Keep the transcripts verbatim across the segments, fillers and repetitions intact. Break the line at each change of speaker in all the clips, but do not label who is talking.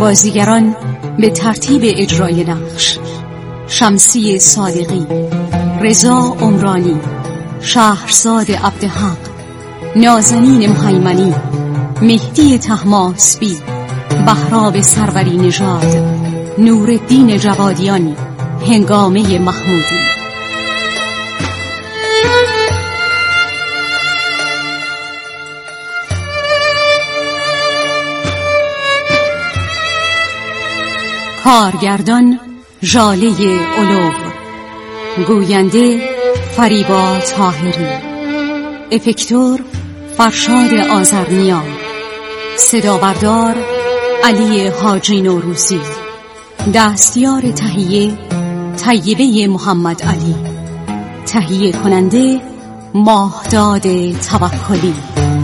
بازیگران به ترتیب اجرای نقش: شمسی صادقی، رضا عمرانی، شهرزاد عبدحق، نازنین مهیمنی، مهدی طهماسبی، بهرام سروری نژاد، نورالدین جوادیان، هنگامه محمودی. کارگردان ژاله علو، گوینده فریبا طاهری، افکتور فرشاد آذرنیا، صدابردار علی حاجی نوروزی، دستیار تهیه طیبه محمد علی، تهیه کننده ماهداد توکلی.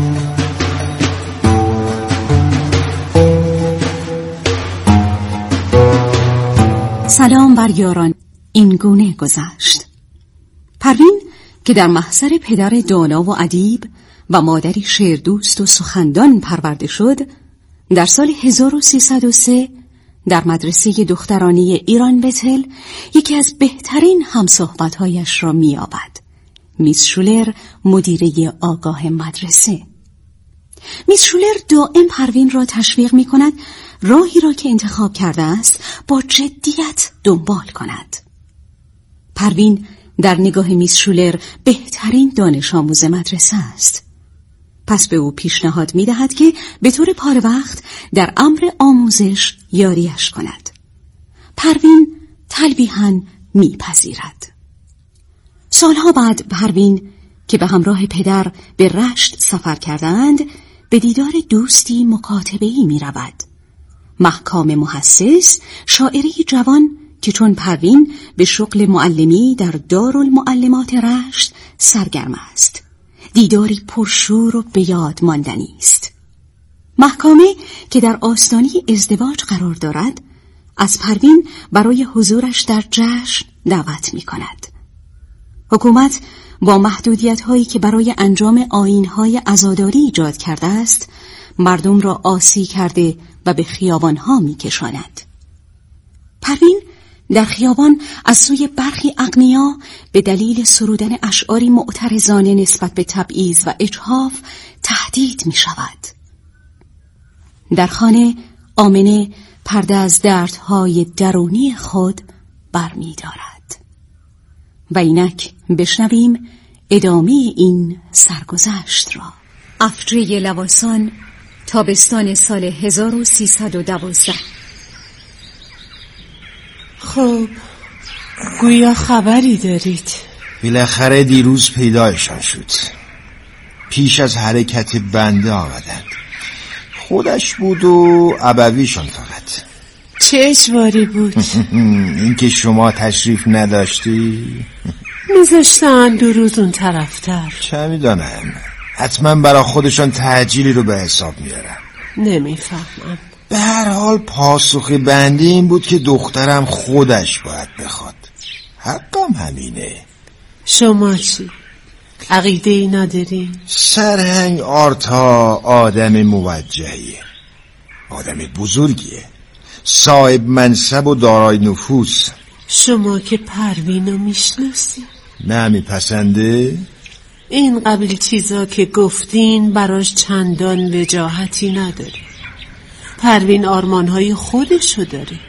سلام بر یاران. این گونه گذشت. پروین که در محضر پدر دانا و ادیب و مادری شعردوست و سخندان پرورده شد، در سال هزار و سیصد و سه در مدرسه دخترانه ایران بتل یکی از بهترین همصحبت‌هایش را می‌یابد. میس شولر، مدیره آگاه مدرسه. میس شولر دائم پروین را تشویق می‌کند راهی را که انتخاب کرده است با جدیت دنبال کند. پروین در نگاه میس شولر بهترین دانش آموز مدرسه است. پس به او پیشنهاد می‌دهد که به طور پاره وقت در امر آموزش یاریش کند. پروین تلویحاً میپذیرد. سالها بعد پروین که به همراه پدر به رشت سفر کردند، به دیدار دوستی مکاتبه‌ای می‌رود. محکام محسس، شاعری جوان که چون پروین به شغل معلمی در دارالمعلمات رشت سرگرم است. دیداری پرشور و به یاد ماندنی است. محکامه که در آستانه ازدواج قرار دارد، از پروین برای حضورش در جشن دعوت می کند. حکومت با محدودیت هایی که برای انجام آیین‌های عزاداری ایجاد کرده است، مردم را عاصی کرده و به خیابان‌ها می‌کشاند. پروین در خیابان از سوی برخی اغنیا به دلیل سرودن اشعاری معترضانه نسبت به تبعیض و اجحاف تهدید می‌شود. در خانه آمنه پرده از دردهای درونی خود برمی‌دارد. و اینک بشنویم ادامه این سرگذشت را. افجه لواسان، تابستان سال هزار و سیصد و دوازده.
خب گویا خبری دارید؟
بالاخره دیروز پیدایشان شد. پیش از حرکت بنده آمدند. خودش بود و ابویشان فقط.
چه اجباری بود؟
این که شما تشریف نداشتی؟
میذاشتن دو روز اون طرفتر.
چه میدانم، حتما برای خودشان تعجیلی رو به حساب میارن.
نمیفهمم.
به هر حال پاسخ بنده این بود که دخترم خودش باید بخواد. حقم همینه.
شما چی؟ عقیده ای نداری؟
سرهنگ آرتا آدم موجهیه، آدم بزرگیه، صاحب منصب و دارای نفوذ.
شما که پروینو میشناسی؟
نه میپسنده؟
این قبیل چیزا که گفتین براش چندان وجاهتی نداره. پروین آرمانهای خودشو داره.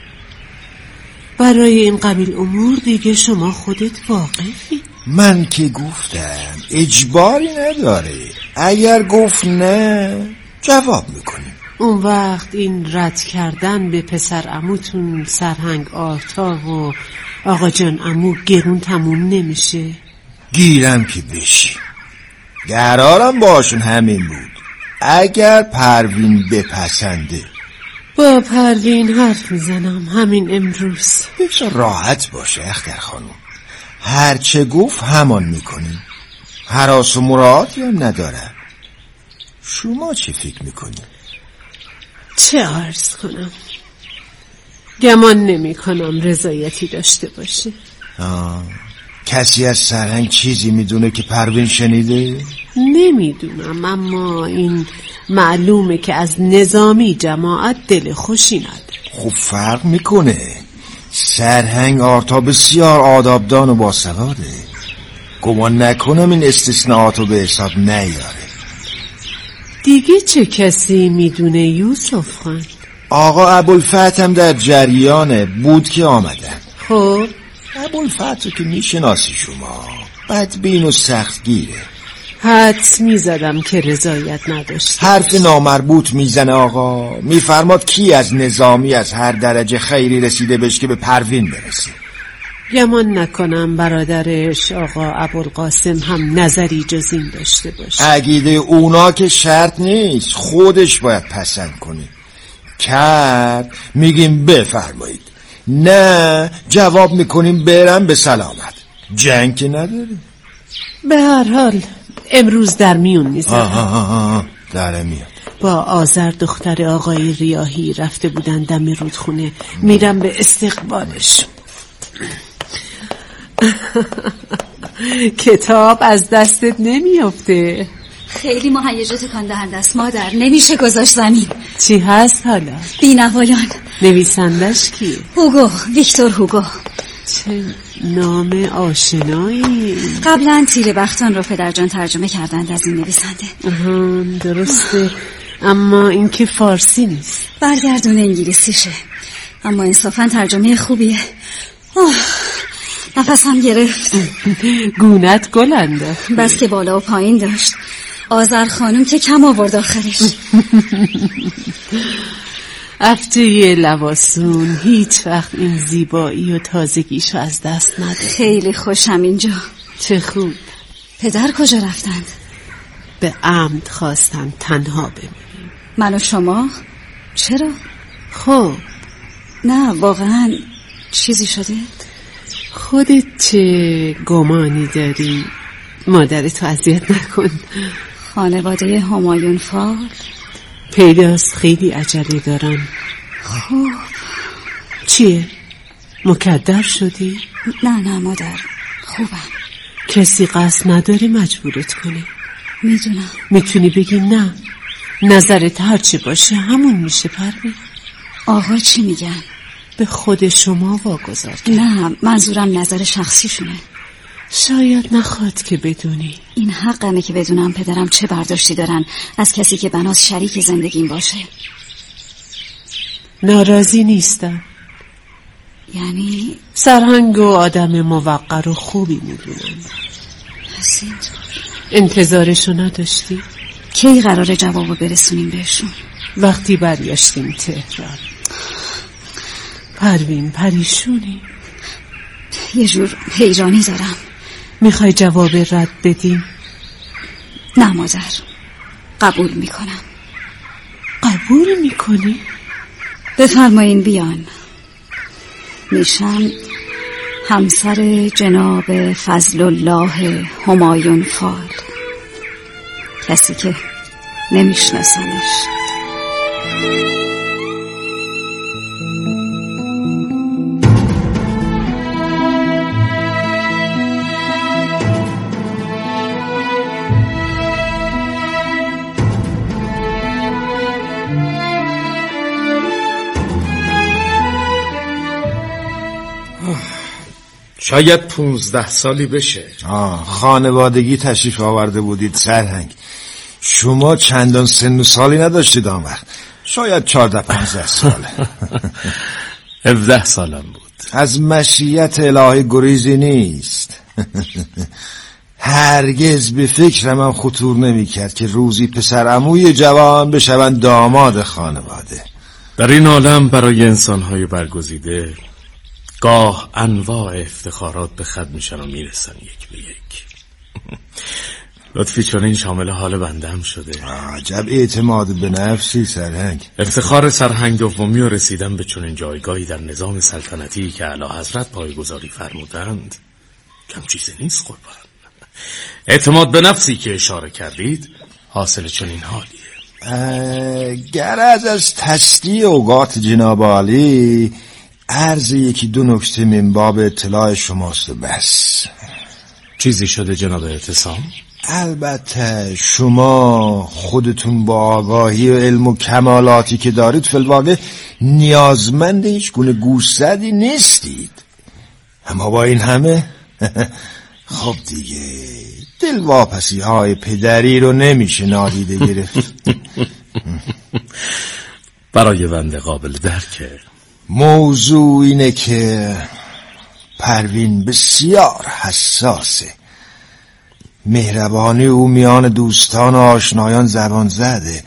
برای این قبیل امور دیگه شما خودت واقفی.
من که گفتم اجباری نداره. اگر گفت نه جواب میکنیم.
اون وقت این رد کردن به پسر عموتون سرهنگ آرتا و آقا جان عمو گرون تموم نمیشه؟
گیرم که بشی. قرارم باشون همین بود. اگر پروین بپسنده.
با پروین حرف میزنم همین امروز.
بسا راحت باشه اختر خانم. هرچه گفت همان میکنیم. هراس و مراعاتی هم نداره. شما چه فکر میکنی؟
چه عرض کنم؟ گمان نمی کنم رضایتی داشته باشه.
آه. کسی از سرهنگ چیزی میدونه که پروین شنیده؟
نمیدونم، اما این معلومه که از نظامی جماعت دل خوشی نداره.
خب فرق میکنه. سرهنگ آرتا بسیار آدابدان و باسواده. گمان نکنم این استثناءاتو به حساب نیاره.
دیگه چه کسی میدونه یوسف خان؟
آقا ابوالفتح هم در جریانه، بود که آمدن.
خب
ابوالفتح که میشناسی شما، بدبین و سختگیره.
حدس میزدم که رضایت نداشت.
حرف نامربوط میزنه آقا. میفرماد کی از نظامی از هر درجه خیری رسیده بهش که به پروین برسه.
گمان نکنم برادرش آقا ابوالقاسم هم نظری جز این داشته باشه.
عقیده اونا که شرط نیست، خودش باید پسند کنه. کرد میگیم بفرمایید، نه جواب میکنیم برم به سلامت. جنگ که نداره.
به هر حال امروز در میون میزنم.
در میاد.
با آذر دختر آقای ریاحی رفته بودن دم رودخونه. میرم به استقبالش. کتاب از دستت نمیافته.
خیلی مهیجه تکان دهنده است مادر، نمیشه گذاشت زمین.
چی هست حالا؟
بی‌نوایان.
نویسندش کی؟
هوگو، ویکتور هوگو.
چه نام آشنایی.
قبلا تیر بختان رو پدرجان ترجمه کردند از این نویسنده.
آها درسته، اما این که فارسی نیست.
برگردون انگلیسیشه، اما انصافا ترجمه خوبیه. اوه نفسم گرفت.
گونت گل انداخت.
بس که بالا و پایین داشت. آذر خانم که کم آورد آخرش.
افته لواسون هیچ وقت این زیبایی و تازگیشو از دست نده.
خیلی خوشم اینجا.
چه خوب.
پدر کجا رفتند؟
به عمد خواستن تنها بمونیم.
من و شما؟ چرا؟
خب
نه واقعا چیزی شده؟
خودت چه گمانی داری؟ مادرتو اذیت نکن.
خانواده همایون فال
پیداست خیلی عجله دارن.
خب
چیه؟ مکدر شدی؟
نه نه مادر خوبم.
کسی قصد نداره مجبورت کنه.
میدونم.
میتونی بگی نه، نظرت هرچی باشه همون میشه. پروین
آقا چی میگن؟
به خود شما واگذار کرد.
نه منظورم نظر شخصیشونه.
شاید نخواد که بدونی.
این حقمه که بدونم پدرم چه برداشتی دارن از کسی که بناس شریک زندگیم باشه.
ناراضی نیستم.
یعنی
سرهنگ و آدم موقر و خوبی میدونم.
پس اینطور
انتظارشو نداشتی؟
کی قراره جوابو برسونیم بهشون؟
وقتی برگشتیم تهران. پروین پریشونی؟
یه جور حیرانی دارم.
میخوای جواب رد بدیم؟
نه مادر قبول میکنم.
قبول میکنی؟
بفرمایین بیان. میشم همسر جناب فضل الله همایون فال، کسی که نمیشناسمش.
شاید پونزده سالی بشه.
آه خانوادگی تشریف آورده بودید سرهنگ. شما چندان سن و سالی نداشتید آن وقت. شاید چارده پانزده ساله.
هفده سالم بود.
از مشیت الهی گریزی نیست. هرگز به فکرم هم خطور نمی کرد که روزی پسر عموی جوان بشوند داماد خانواده.
در این عالم برای انسانهای برگزیده گاه انواع افتخارات به خد میشن و میرسن یک به یک. لطفی چون این شامل حال بنده هم شده.
عجب اعتماد به نفسی سرهنگ.
افتخار سرهنگ دومی و رسیدن به چنین جایگاهی در نظام سلطنتی که اعلی حضرت پایه‌گذاری فرمودند کم چیزی نیست قربان. اعتماد به نفسی که اشاره کردید حاصل چنین حالیه.
گرز از تسلیه اوقات جناب عالی عرض یکی دو نکته من باب اطلاع شماست و بس.
چیزی شده جناب اعتصام؟
البته شما خودتون با آگاهی و علم و کمالاتی که دارید فی الواقع نیازمند هیچ گونه گوشزدی نیستید. اما با این همه خب دیگه دلواپسی های پدری رو نمیشه نادیده گرفت.
برای بنده قابل درکه.
موضوع اینه که پروین بسیار حساسه. مهربانی او میان دوستان و آشنایان زبان زده.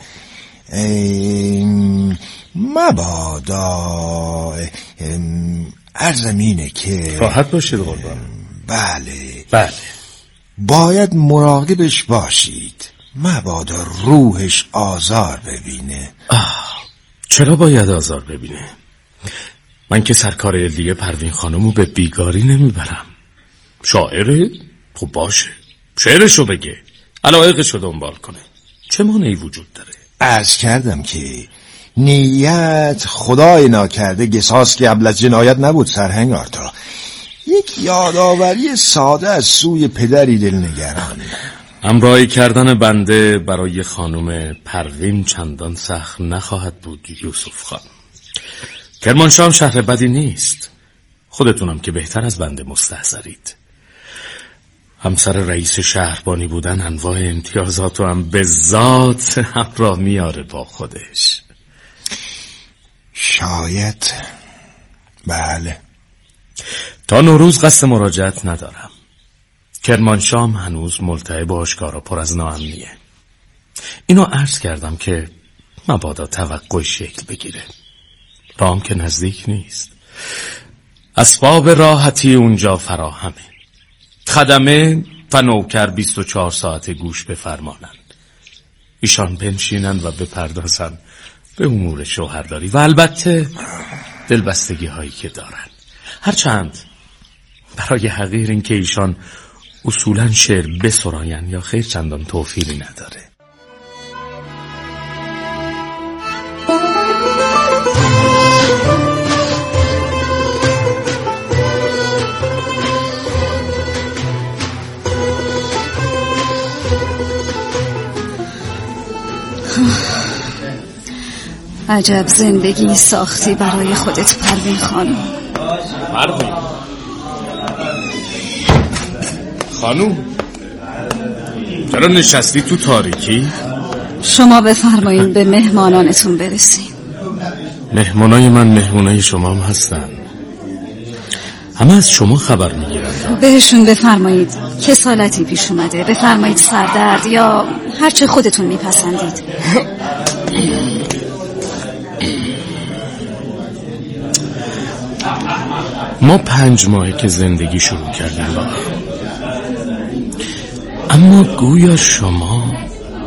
مبادا عرضم اینه که
راحت باشید قربان.
بله
بله
باید مراقبش باشید، مبادا روحش آزار ببینه.
آه چرا باید آزار ببینه؟ من که سرکار علیه پروین خانمو به بیگاری نمیبرم. شاعره؟ خب باشه شعرشو بگه، علایقشو دنبال کنه، چه مانعی وجود داره؟
عرض کردم که نیت خدای ناکرده قصاص که قبل از جنایت نبود سرهنگ آرتا. یک یادآوری ساده از سوی پدری دلنگران.
همراهی کردن بنده برای خانم پروین چندان سخت نخواهد بود یوسف خان. کرمانشاه شهر بدی نیست، خودتونم که بهتر از بنده مستحضرید. همسر رئیس شهربانی بودن انواع امتیازات و هم به ذات همراه میاره با خودش.
شاید بله.
تا نوروز قصد مراجعت ندارم. کرمانشاه هنوز ملتهب و آشکارا پر از ناامنیه. اینو عرض کردم که مبادا توقع شکل بگیره. رام که نزدیک نیست، اسباب راحتی اونجا فراهمه. خدمه و نوکر بیست و چهار ساعت گوش بفرمانند. ایشان بنشینن و بپردازن به امور شوهرداری و البته دلبستگی هایی که دارن. هرچند برای حقیر این که ایشان اصولا شعر بسراین یا خیر چندان توفیری نداره.
عجب زندگی ساختی برای خودت پروین خانم.
پروین خانم چرا نشستی تو تاریکی؟
شما بفرمایید به مهمانانتون برسین.
مهمانای من مهمانای شما هم هستن، همه از شما خبر میگیرن.
بهشون بفرمایید کسالتی پیش اومده، بفرمایید سردرد یا هرچه خودتون میپسندید.
ما پنج ماهه که زندگی شروع کردیم با اما گویا شما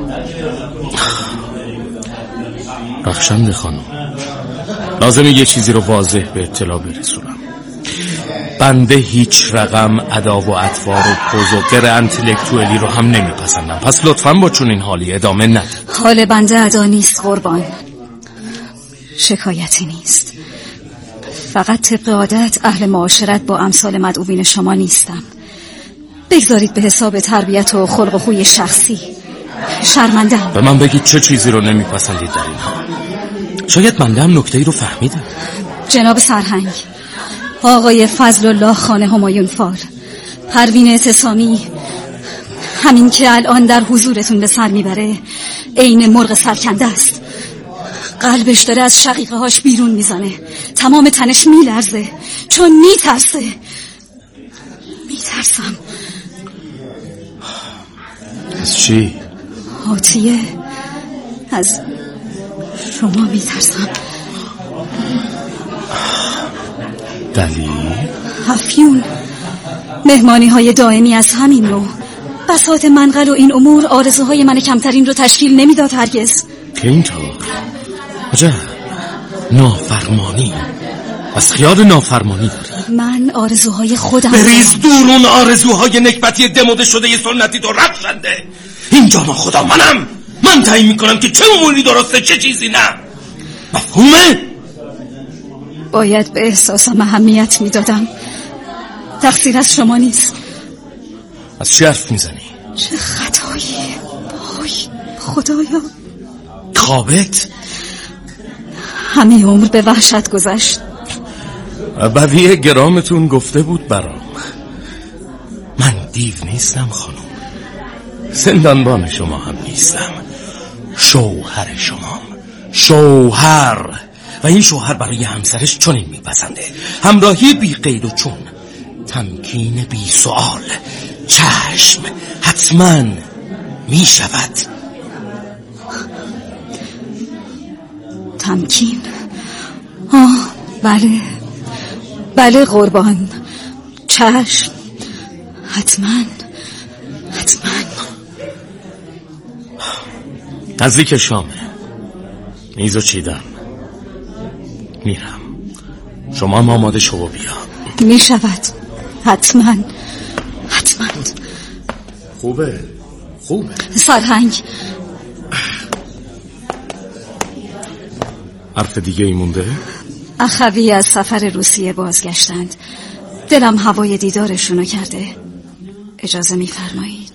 بخشنده خانم، لازمه یه چیزی رو واضح به اطلاع برسونم. بنده هیچ رقم ادا و اطوار و پوز و گر انتلکتوالی رو هم نمیپسندم، پس لطفاً با چون این حالی ادامه نده.
حال بنده ادا نیست قربان، شکایتی نیست، فقط طبق عادت اهل معاشرت با امثال مدعوین شما نیستم. بگذارید به حساب تربیت و خلق و خوی شخصی. شرمنده‌ام.
به من بگید چه چیزی رو نمیپسندید در این حال؟ شاید بنده هم نکته‌ای رو فهمیدم.
جناب سرهنگ، آقای فضل الله خان همایون فال، پروین اعتصامی، همین که الان در حضورتون به سر میبره عین مرغ سرکنده است. قلبش داره از شقیقه هاش بیرون میزنه، تمام تنش میلرزه چون میترسه. میترسم.
از چی؟
عاطیه، از شما میترسم.
دلیل؟
افیون، مهمانی های دائمی از همین نوع، بساط منقل و این امور آرزوهای من کمترین رو تشکیل نمیداد هرگز.
که اینطور؟ عجب، نافرمانی، بس خیال نافرمانی داری.
من آرزوهای خودم
بریز دور اون آرزوهای نکبتی دموده شده ی سنتی تو رفشنده. اینجا ما خدا منم، من تعیین میکنم که چه اموری درسته چه چیزی نه. مفهومه؟
باید به احساسم اهمیت میدادم، تقصیر از شما نیست.
از چه حرف میزنی؟
چه خطا خدایا.
خوابت؟
همه عمر به وحشت گذشت.
بدیه گرامتون گفته بود برام. من دیو نیستم خانم، زندانبان شما هم نیستم، شوهر شمام. شوهر. و این شوهر برای همسرش چنین میپسنده: همراهی بی قید و چون، تمکین بی سؤال، چشم، حتما میشود.
تمکین؟ آه بله بله قربان، چشم، حتما حتما.
نزدیک شامه، میزو چیدم، میرم. شما هم آماده شو و بیا.
میشود، حتما حتما.
خوبه خوبه.
سرهنگ،
حرف دیگه ای مونده؟
اخوی از سفر روسیه بازگشتند. دلم هوای دیدارشونو کرده. اجازه میفرمایید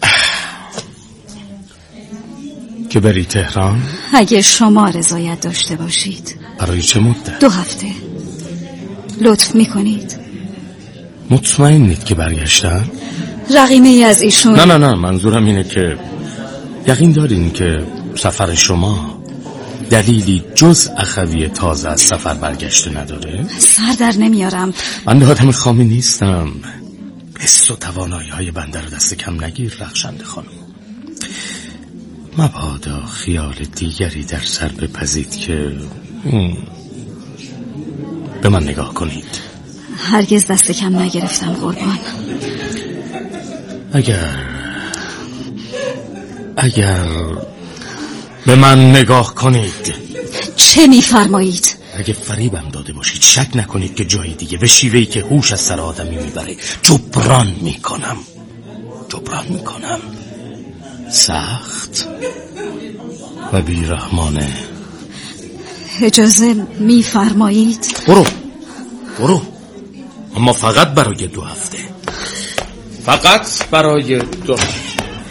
که بری تهران؟
اگه شما رضایت داشته باشید.
برای چه مدت؟
دو هفته. لطف میکنید؟
مطمئنید که برگشتن؟
رقیمه ای از ایشون.
نه نه نه، منظورم اینه که یقین دارین که سفر شما دلیلی جز اخوی تازه از سفر برگشته نداره؟
سر در نمیارم.
من آدم خامی نیستم. حس و توانایی های بنده رو دست کم نگیر رخشنده خانم. مبادا خیال دیگری در سر بپزید که به من نگاه کنید.
هرگز دست کم نگرفتم قربان.
اگر اگر به من نگاه کنید.
چه میفرمایید؟
اگه فریبم داده باشید شک نکنید که جای دیگه به شیوهی که هوش از سر آدمی میبره جبران میکنم. جبران میکنم. سخت و بیرحمانه.
اجازه میفرمایید؟
برو برو، اما فقط برای دو هفته. فقط برای دو هفته.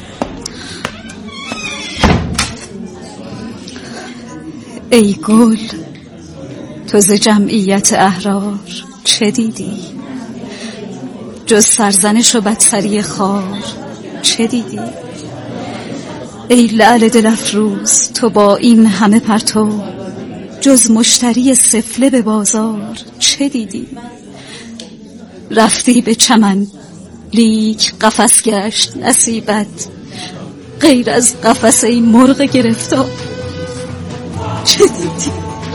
ای گل، تو ز جمعیت احرار چه دیدی؟ جز سرزنش و بدسری خار چه دیدی؟ ای لعل دل افروز، تو با این همه پرتو جز مشتری سفله به بازار چه دیدی؟ رفتی به چمن لیک قفس گشت نصیبت، غیر از قفس ای مرغ گرفتار چه دیدی؟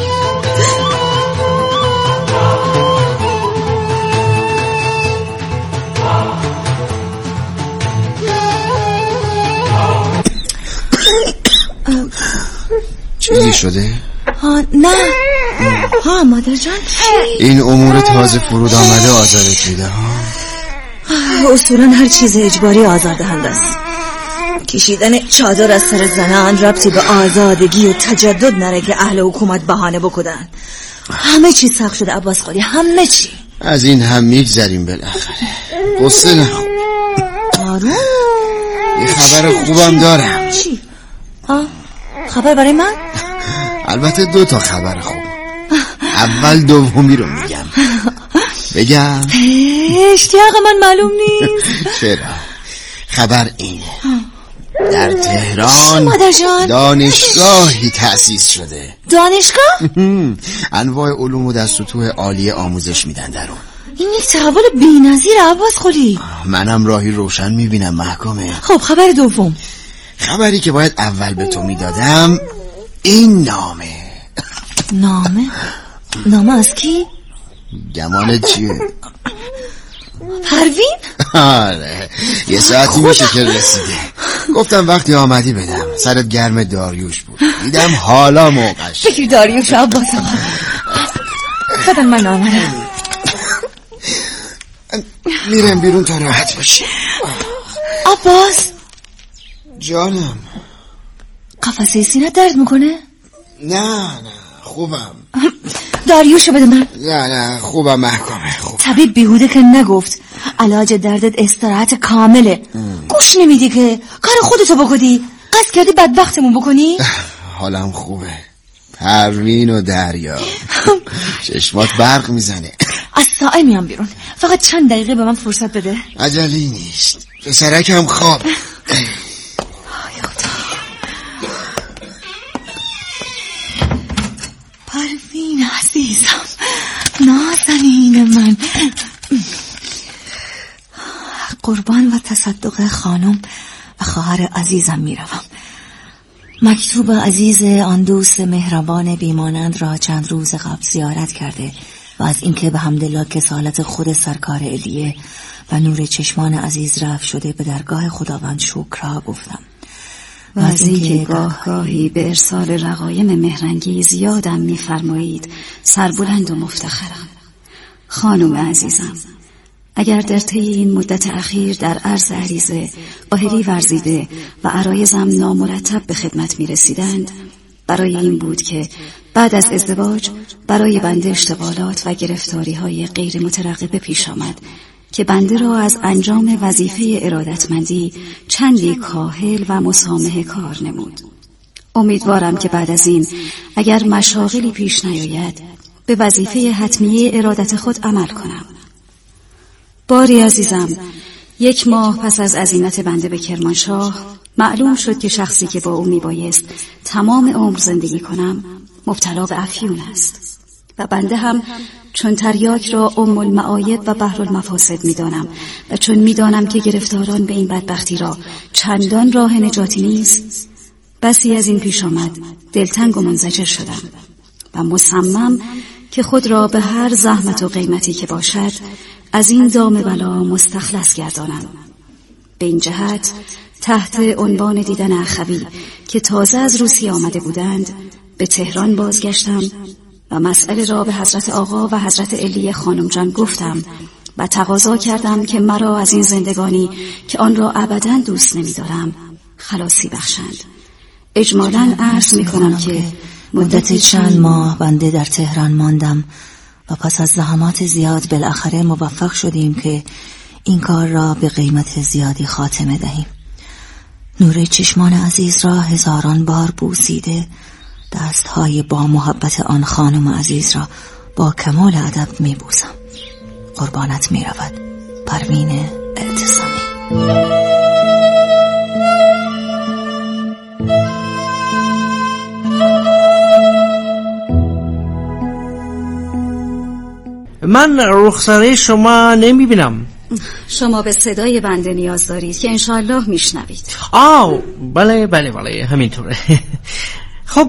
چیزی شده؟
ها نه. ها مادر جان چی؟
این امور تازه فرود آمده آزارت میده ها؟
اصولا هر چیز اجباری آزاردهنده است. کشیدن چادر از سر زنان ربطی به آزادگی و تجدد نره که اهل حکومت بهانه بکنن. همه چی سخت شده عباس قلی، همه چی.
از این هم میگذریم بالاخره. قصه نخور.
آروم.
یه خبر خوبم دارم.
چی؟ ها؟ خبر برای من؟
البته دو تا خبر خوب. اول دومی رو میگم. بگم؟
اشتیاق من معلوم نیست.
چرا؟ خبر اینه در تهران دانشگاهی تأسیس شده.
دانشگاه؟
انواع علوم و در سطوح عالی آموزش میدن در اون.
این یک تحول بی‌نظیر عباس قلی.
منم راهی روشن میبینم محکمه.
خب خبر دوم؟
خبری که باید اول به تو میدادم این نامه.
نامه؟ نامه از کی؟
گمانت چیه؟
پروین؟
آره یه ساعتی میشه که رسیده. گفتم وقتی آمدی بدم. سرت گرم داریوش بود، دیدم حالا موقعش.
فکر داریوش عباس آقا بدم من نامه.
میرم بیرون تا راحت باشی.
عباس
جانم.
قفسه سینه درد میکنه؟
نه نه خوبم.
داریوشو بده من.
نه نه خوبم محکمه. خوب.
طبیب بیهوده که نگفت علاج دردت استراحت کامله. ام. گوش نمیدی که کار خودتو بکنی. قصد کردی بدبختمون بکنی؟
حالم خوبه. پروین و دریا چشمات برق میزنه.
از سایه میام بیرون، فقط چند دقیقه به من فرصت بده.
عجلی نیست، پسرکم خواب.
پروین عزیزم، نازنین من، قربان و تصدق خانم و خواهر عزیزم میروم. مکتوب عزیز آن دوست مهربان بیمانند را چند روز قبل زیارت کرده و از اینکه به حمدالله کسالت خود سرکار الیه و نور چشمان عزیز رفت شده به درگاه خداوند شکرها گفتم
و از اینکه گاه گاهی به ارسال رقایم مهرنگیز یادم می‌فرمایید سربلند و مفتخرم. خانم عزیزم، اگر در طی این مدت اخیر در عرض عریضه آهری ورزیده و عرایضم نامرتب به خدمت می رسیدند، برای این بود که بعد از ازدواج برای بنده اشتغالات و گرفتاری های غیر مترقبه پیش آمد که بنده را از انجام وظیفه ارادتمندی چندی کاهل و مسامحه کار نمود. امیدوارم که بعد از این اگر مشاغلی پیش نیاید به وظیفه حتمیه ارادت خود عمل کنم. باری عزیزم، یک ماه پس از عزیمت بنده به کرمانشاه معلوم شد که شخصی که با او میبایست تمام عمر زندگی کنم مبتلا به افیون است و بنده هم چون تریاک را ام المعایب و بحر المفاسد میدانم و چون میدانم که گرفتاران به این بدبختی را چندان راه نجاتی نیست، بسی از این پیش آمد دلتنگ و منزجر شدم و مصمم که خود را به هر زحمت و قیمتی که باشد از این دام بلا مستخلص گردانم. به این جهت تحت عنوان دیدن اخوی که تازه از روسیه آمده بودند به تهران بازگشتم و مسئله را به حضرت آقا و حضرت الیه خانم جان گفتم و تقاضا کردم که مرا از این زندگانی که آن را ابداً دوست نمی‌دارم خلاصی بخشند. اجمالاً عرض می‌کنم که
مدت چند ماه بنده در تهران ماندم و پس از زحمات زیاد بالاخره موفق شدیم که این کار را به قیمت زیادی خاتمه دهیم. نور چشمان عزیز را هزاران بار بوسیده، دستهای با محبت آن خانم عزیز را با کمال ادب می بوسم. قربانت می رود پروین اعتصامی.
من رخساره شما نمی بینم.
شما به صدای بنده نیاز دارید که انشاءالله میشنوید.
آه بله بله بله همینطوره. خب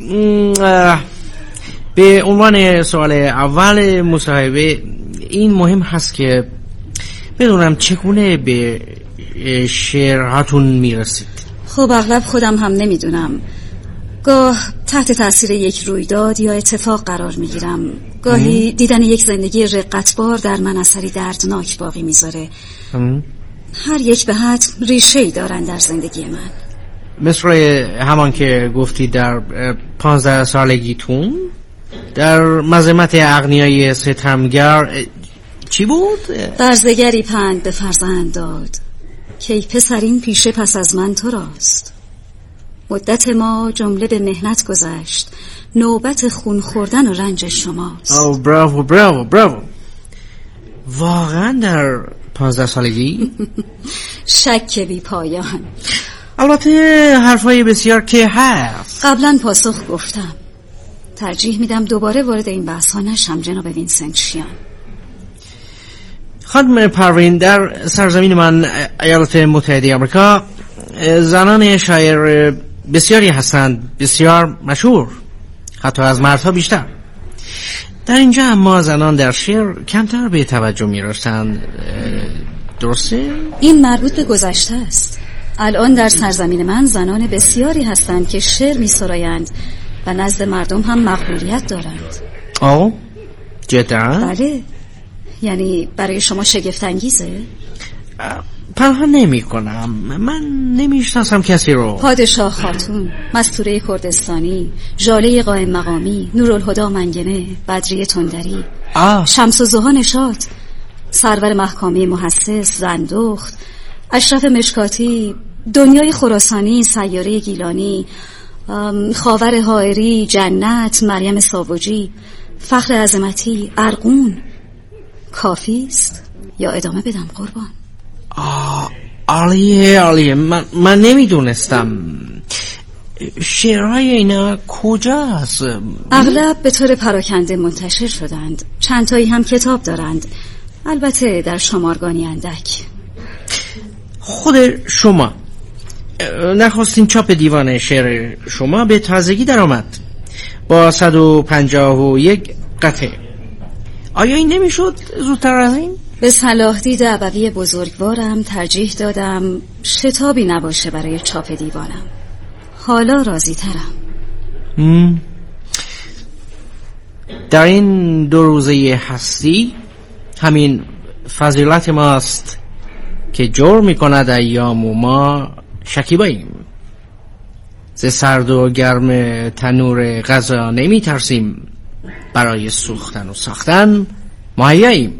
به عنوان سوال اول مصاحبه این مهم هست که بدونم چگونه به شعرهاتون میرسید.
خب اغلب خودم هم نمیدونم، گاه تحت تاثیر یک رویداد یا اتفاق قرار میگیرم، گاهی دیدن یک زندگی رقتبار در من اثری دردناک باقی میذاره. هر یک به حتم ریشه‌ای دارن در زندگی من.
مثل همان که گفتی در پانزده سالگیتون در مذمت اغنیای ستمگر چی بود؟
برزگری پند به فرزند داد که ای پسر این پیشه پس از من تو راست. مدت ما جمله به مهنت گذشت، نوبت خون خوردن و رنج شماست.
او براو براو براو. واقعا در پانزده سالگی؟
شک بی پایان.
البته حرفای بسیار که هست.
قبلا پاسخ گفتم، ترجیح میدم دوباره وارد این بحث ها نشم جناب وینسنت.
خانم پروین، در سرزمین من ایالات متحده آمریکا زنان شاعر بسیاری هستند، بسیار مشهور، حتی از مردها بیشتر. در اینجا اما زنان در شعر کمتر به توجه می رسند. درسته؟
این مربوط به گذشته است. الان در سرزمین من زنان بسیاری هستند که شعر می سرایند و نزد مردم هم مقبولیت دارند.
آه؟ جدا؟
بله. یعنی برای شما شگفت انگیزه؟
پنهان نمی کنم، من نمیشناسم کسی رو.
پادشاه خاتون، مستوره کردستانی، ژاله قائم مقامی، نورالهدا منگنه، بدری تندری،
آه.
شمس الضحی نشاط، سرور محکامی محسس، زندخت، اشرف مشکاتی، دنیای خراسانی، سیاره گیلانی، خاور حائری، جنت، مریم ساوجی، فخر عظمتی، ارقون کافی است یا ادامه بدم قربان؟
آه عالیه عالیه. من, من نمیدونستم شعرهای اینا کجا هست؟
اغلب به طور پراکنده منتشر شدند، چند تایی هم کتاب دارند، البته در شمارگانی اندک.
خود شما نخواستین چاپ دیوان شعر شما به تازگی در آمد با صد و پنجاه و یک قطعه. آیا این نمیشد زودتر از این؟
به صلاح دید ابوی بزرگوارم ترجیح دادم شتابی نباشه برای چاپ دیوانم. حالا راضی ترم.
در این دو روزه هستی همین فضیلت ماست که جور میکند ایام و ما شکیباییم. ز سرد و گرم تنور غذا نمی ترسیم، برای سوختن و ساختن مهیاییم.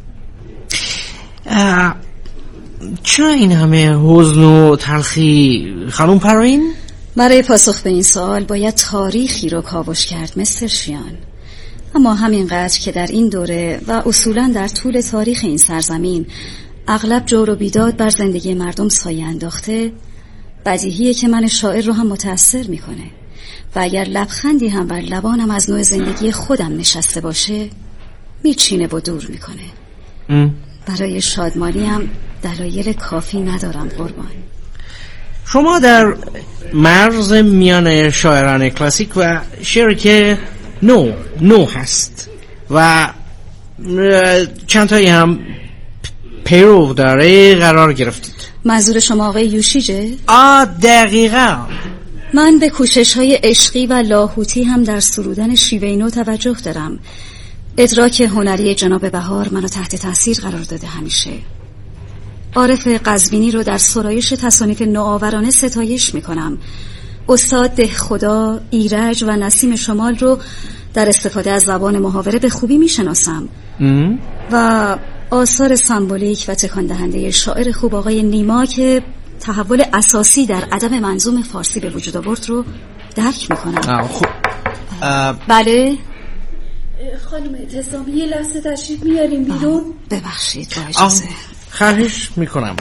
چرا این همه حزن و تلخی خانم پروین؟
برای پاسخ به این سوال باید تاریخی رو کاوش کرد مستر شیان، اما همینقدر که در این دوره و اصولا در طول تاریخ این سرزمین اغلب جور و بیداد بر زندگی مردم سایه انداخته، بدیهیه که من شاعر رو هم متأثر میکنه و اگر لبخندی هم بر لبانم از نوع زندگی خودم نشسته باشه میچینه و دور میکنه. ام. برای شادمانی هم دلایل کافی ندارم قربان.
شما در مرز میان شاعران کلاسیک و شعری که نو نو هست و چند تایی هم پیرو داره قرار گرفتید.
منظور شما آقای یوشیجه؟
آه دقیقا.
من به کوشش های عشقی و لاهوتی هم در سرودن شیوه نو توجه دارم. ادراک هنری جناب بهار منو تحت تاثیر قرار داده همیشه. عارف قزوینی رو در سرایش تصانیف نوآورانه ستایش میکنم. استاد دهخدا، ایرج و نسیم شمال رو در استفاده از زبان محاوره به خوبی میشناسم و آثار سمبولیک و تکان دهنده شاعر خوب آقای نیما که تحول اساسی در ادب منظوم فارسی به وجود آورد رو درک میکنم.
خب
بله
خانم اعتصامی یه لحظه تشریف میاریم بیرون؟
ببخشید با اجازه.
خواهش میکنم.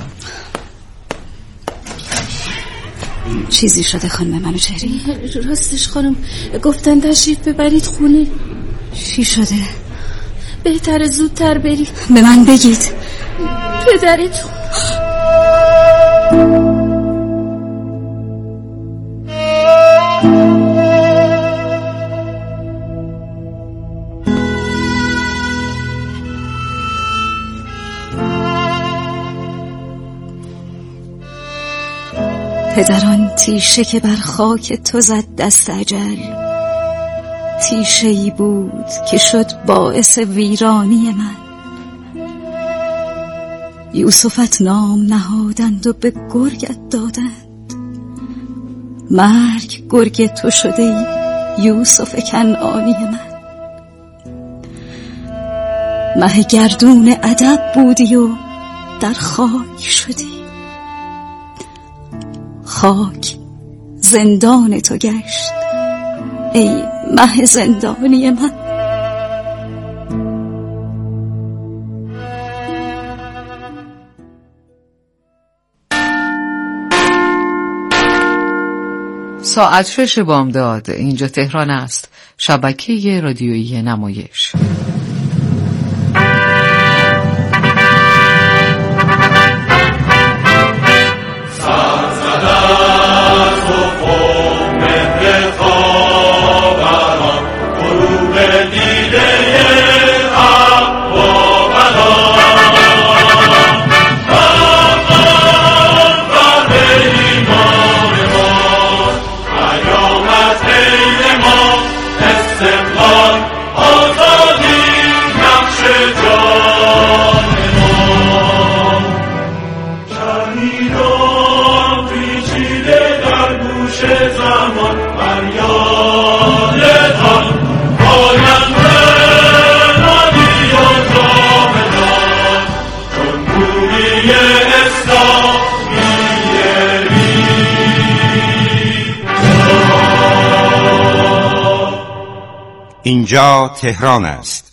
چیزی شده خانم منوچهری؟
راستش خانم گفتن تشریف ببرید خونه.
چی شده؟
بهتره زودتر برید.
به من بگید.
پدرتون
پدران تیشه که بر خاک تو زد دست اجل، تیشه ای بود که شد باعث ویرانی من. یوسفت نام نهادند و به گرگت دادند، مرگ گرگ تو شده ای یوسف کنعانی من. مه گردون ادب بودی و در خاک شدی، خاک زندان تو گشت ای مه زندانی من.
ساعت شش بامداد. اینجا تهران است، شبکه رادیویی نمایش.
استقلال آزادی اینجا تهران است.